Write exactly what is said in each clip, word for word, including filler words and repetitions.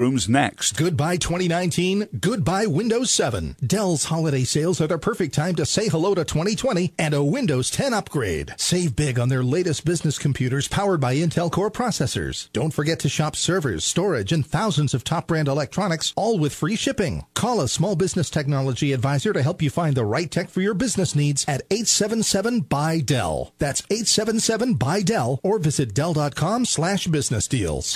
Rooms next. Goodbye twenty nineteen, goodbye Windows seven. Dell's holiday sales are the perfect time to say hello to twenty twenty and a Windows ten upgrade. Save big on their latest business computers powered by Intel Core processors. Don't forget to shop servers, storage, and thousands of top brand electronics, all with free shipping. Call a small business technology advisor to help you find the right tech for your business needs at eight seven seven, B Y Dell. That's eight seven seven, B Y Dell, or visit Dell.com slash business deals.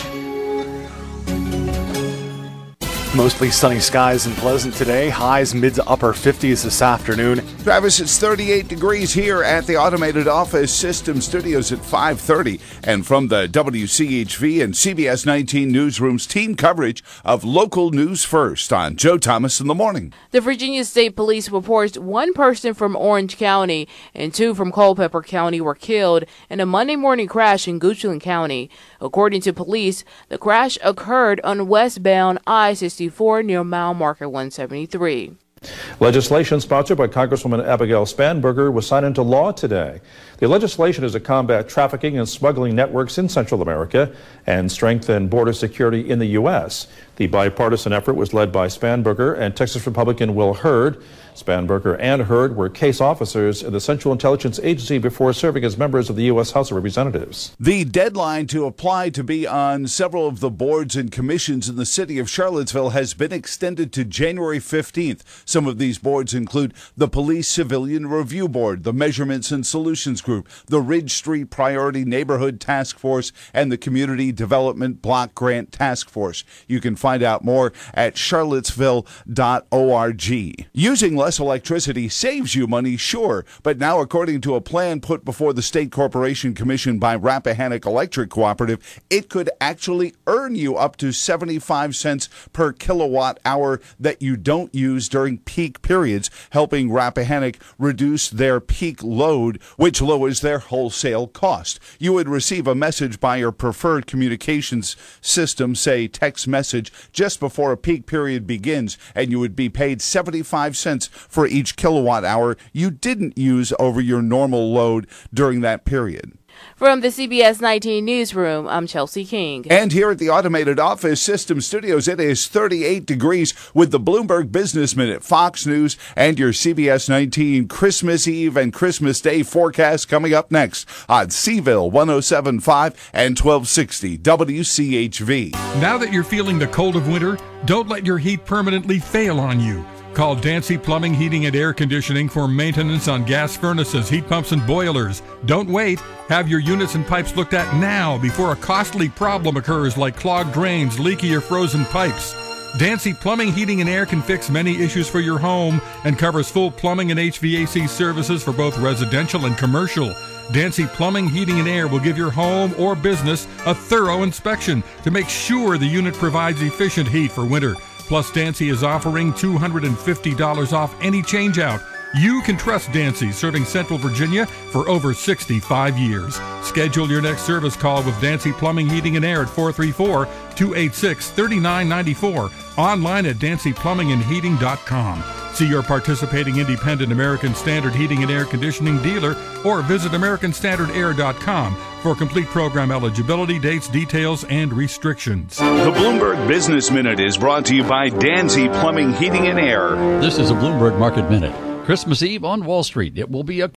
Mostly sunny skies and pleasant today. Highs mid to upper fifties this afternoon. Travis, it's thirty-eight degrees here at the Automated Office System Studios at five thirty. And from the W C H V and C B S nineteen newsrooms, team coverage of local news first on Joe Thomas in the morning. The Virginia State Police reports one person from Orange County and two from Culpeper County were killed in a Monday morning crash in Goochland County. According to police, the crash occurred on westbound I sixty-four near mile marker one seventy-three. Legislation sponsored by Congresswoman Abigail Spanberger was signed into law today. The legislation is to combat trafficking and smuggling networks in Central America and strengthen border security in the U S. The bipartisan effort was led by Spanberger and Texas Republican Will Hurd. Spanberger and Hurd were case officers in the Central Intelligence Agency before serving as members of the U S House of Representatives. The deadline to apply to be on several of the boards and commissions in the city of Charlottesville has been extended to January fifteenth. Some of these boards include the Police Civilian Review Board, the Measurements and Solutions Group, the Ridge Street Priority Neighborhood Task Force, and the Community Development Block Grant Task Force. You can find out more at charlottesville dot org. Using less electricity saves you money, sure, but now according to a plan put before the State Corporation Commission by Rappahannock Electric Cooperative, it could actually earn you up to seventy-five cents per kilowatt hour that you don't use during peak periods, helping Rappahannock reduce their peak load, which lowers their wholesale cost. You would receive a message by your preferred communications system, say text message, just before a peak period begins, and you would be paid seventy-five cents for each kilowatt hour you didn't use over your normal load during that period. From the C B S nineteen newsroom, I'm Chelsea King. And here at the Automated Office System Studios, it is thirty-eight degrees with the Bloomberg Business Minute, Fox News, and your C B S nineteen Christmas Eve and Christmas Day forecast coming up next on Seville one oh seven point five and twelve sixty W C H V. Now that you're feeling the cold of winter, don't let your heat permanently fail on you. Call Dancy Plumbing, Heating, and Air Conditioning for maintenance on gas furnaces, heat pumps, and boilers. Don't wait. Have your units and pipes looked at now before a costly problem occurs like clogged drains, leaky or frozen pipes. Dancy Plumbing, Heating, and Air can fix many issues for your home and covers full plumbing and H V A C services for both residential and commercial. Dancy Plumbing, Heating, and Air will give your home or business a thorough inspection to make sure the unit provides efficient heat for winter. Plus, Dancy is offering two hundred fifty dollars off any changeout. You can trust Dancy, serving Central Virginia for over sixty-five years. Schedule your next service call with Dancy Plumbing, Heating, and Air at four three four, two eight six, three nine nine four. Online at dancy plumbing and heating dot com. See your participating independent American Standard Heating and Air Conditioning dealer or visit american standard air dot com for complete program eligibility, dates, details, and restrictions. The Bloomberg Business Minute is brought to you by Dancy Plumbing, Heating, and Air. This is a Bloomberg Market Minute. Christmas Eve on Wall Street. It will be a